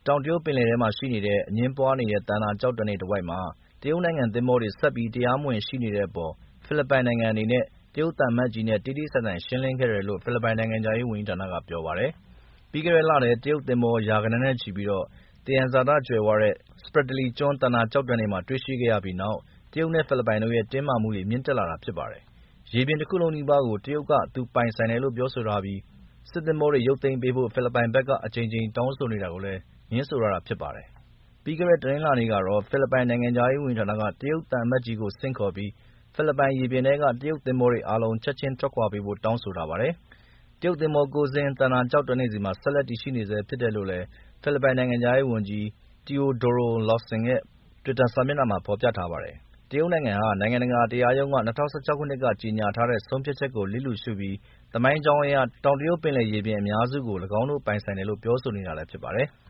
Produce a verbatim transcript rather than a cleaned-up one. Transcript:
တောင်တရုတ်ပင်လယ်ထဲမှာရှိနေတဲ့အငြင်းပွားနေတဲ့သန္တာကျောက်တန်းတွေတဝိုက်မှာ တရုတ်နိုင်ငံသင်္ဘောတွေဆက်ပြီးတရားမဝင်ရှိနေတဲ့အပေါ် ဖိလစ်ပိုင်နိုင်ငံအနေနဲ့ တရုတ်သံအမတ်ကြီးနဲ့ တေ့တေ့ဆိုင်ဆိုင်ရှင်းလင်းခဲ့တယ်လို့ ဖိလစ်ပိုင်နိုင်ငံခြားရေးဝန်ကြီးဌာနကပြောပါတယ်။ ပြီးခဲ့တဲ့လထဲ တရုတ်သင်္ဘော ရာဂဏန်းနဲ့ချီပြီး သယံဇာတကြွယ်ဝတဲ့ Spratly ကျွန်းသန္တာကျောက်တန်းတွေမှာတွေ့ရှိခဲ့ရပြီးနောက် တရုတ်နဲ့ဖိလစ်ပိုင်တို့ရဲ့တင်းမာမှုတွေမြင့်တက်လာတာဖြစ်ပါတယ်။ ရေပြင်တခုလုံးနီးပါးကို တရုတ်က သူပိုင်ဆိုင်တယ်လို့ပြောဆိုထားပြီး စစ်သင်္ဘောတွေရုပ်သိမ်းပေးဖို့ ဖိလစ်ပိုင်ဘက်က အကြိမ်ကြိမ်တောင်းဆိုနေတာကိုလည်း ငြင်းဆိုထားတာဖြစ်ပါတယ်။ ပြီးခဲ့တဲ့တနင်္လာနေ့ကတော့ ဖိလစ်ပိုင်နိုင်ငံခြားရေးဝန်ကြီးဌာနက တရုတ်သံအမတ်ကြီးကိုဆင့်ခေါ်ပြီး ဖိလစ်ပိုင်ရေပြင်ထဲက တရုတ်သင်္ဘောတွေအားလုံး ချက်ချင်းထွက်ခွာပေးဖို့တောင်းဆိုထားပါတယ်။ တရုတ်သင်္ဘော ၉ စင်း သန္တာကျောက်တန်းတွေဆီမှာ ဆက်လက်တည်ရှိနေဆဲဖြစ်တယ်လို့လည်း ဖိလစ်ပိုင်နိုင်ငံခြားရေးဝန်ကြီး Teodoro Locsin ရဲ့ တွစ်တာစာမျက်နှာမှာဖော်ပြထားပါတယ်။ တရုတ်နိုင်ငံဟာ နိုင်ငံတကာတရားရုံးက ၂၀၁၆ ခုနှစ်ကကြေညာထားတဲ့ဆုံးဖြတ်ချက်ကို လျစ်လျူရှုပြီး သမိုင်းကြောင်းအရ တောင်တရုတ်ပင်လယ်ရေပြင်အများစုကို ၎င်းတို့ပိုင်ဆိုင်တယ်လို့ပြောဆိုနေတာလည်းဖြစ်ပါတယ်။